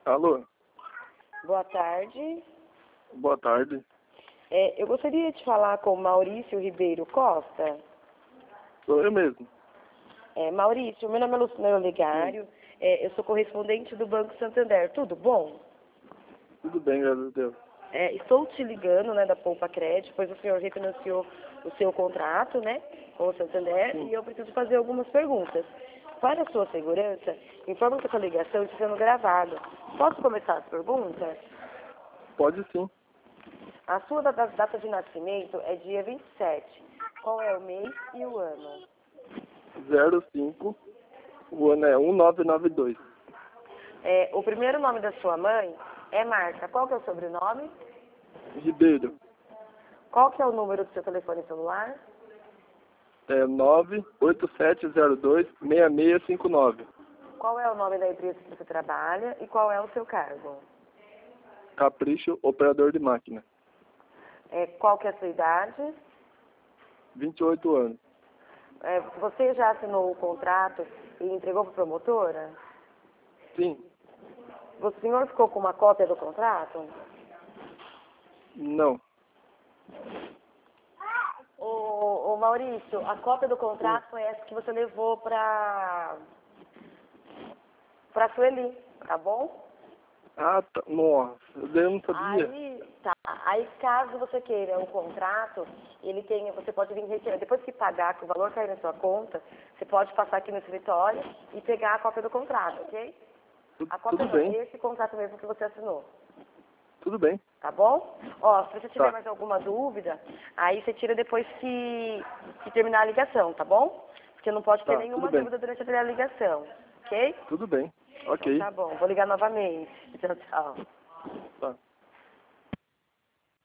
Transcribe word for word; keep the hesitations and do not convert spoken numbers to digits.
Alô, Boa tarde. boa tarde. É, eu gostaria de falar com Maurício Ribeiro Costa. Sou eu mesmo. É, Maurício, meu nome é Luciano Legário. É, eu sou correspondente do Banco Santander. Tudo bom? Tudo bem, graças a Deus. É, estou te ligando, né, da Poupa Crédito, pois o senhor refinanciou o seu contrato, né, com o Santander, Sim. e eu preciso fazer algumas perguntas. Para a sua segurança, informo que essa ligação está sendo gravada. Posso começar as perguntas? Pode sim. A sua data, data de nascimento é dia vinte e sete. Qual é o mês e o ano? zero cinco, o ano é um nove nove dois. É, o primeiro nome da sua mãe é Marta. Qual que é o sobrenome? Ribeiro, Qual que é o número do seu telefone celular? é nove oito sete zero dois seis seis cinco nove. Qual é o nome da empresa que você trabalha e qual é o seu cargo? Capricho, operador de máquina. É, qual que é a sua idade? vinte e oito anos. É, você já assinou o contrato e entregou para a promotora? Sim. O senhor ficou com uma cópia do contrato? Não. Ô, ô Maurício, a cópia do contrato foi essa que você levou para para Sueli, tá bom? Ah, tá. Nossa, eu não sabia. Aí, tá. Aí, caso você queira o contrato, ele tem, você pode vir retirar. Depois que pagar, que o valor cair na sua conta, você pode passar aqui no escritório e pegar a cópia do contrato, ok? Tu- A cópia Tudo não, bem, esse contrato mesmo que você assinou, tudo bem. tá bom? Ó, se você tiver Tá, mais alguma dúvida, aí você tira depois que, que terminar a ligação, tá bom? Porque não pode ter tá, tudo nenhuma bem. dúvida durante a ligação, ok? Tudo bem. Então Ok. tá bom, vou ligar novamente. Tchau, tchau. Tá.